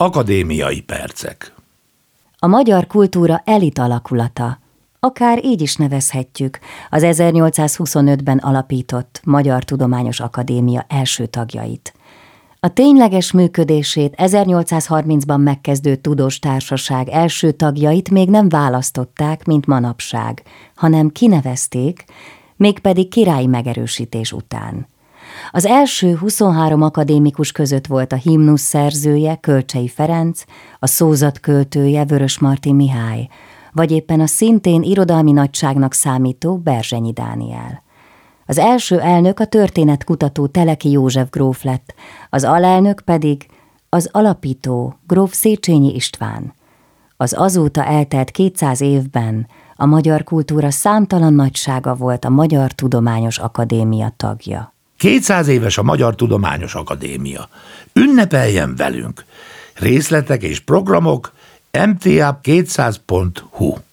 Akadémiai percek. A magyar kultúra elit alakulata, akár így is nevezhetjük, az 1825-ben alapított Magyar Tudományos Akadémia első tagjait. A tényleges működését 1830-ban megkezdő tudós társaság első tagjait még nem választották, mint manapság, hanem kinevezték, mégpedig királyi megerősítés után. Az első 23 akadémikus között volt a himnusz szerzője, Kölcsey Ferenc, a szózat költője, Vörösmarty Mihály, vagy éppen a szintén irodalmi nagyságnak számító Berzsenyi Dániel. Az első elnök a történetkutató Teleki József gróf lett, az alelnök pedig az alapító gróf Széchenyi István. Az azóta eltelt 200 évben a magyar kultúra számtalan nagysága volt a Magyar Tudományos Akadémia tagja. 200 éves a Magyar Tudományos Akadémia. Ünnepeljen velünk! Részletek és programok mta200.hu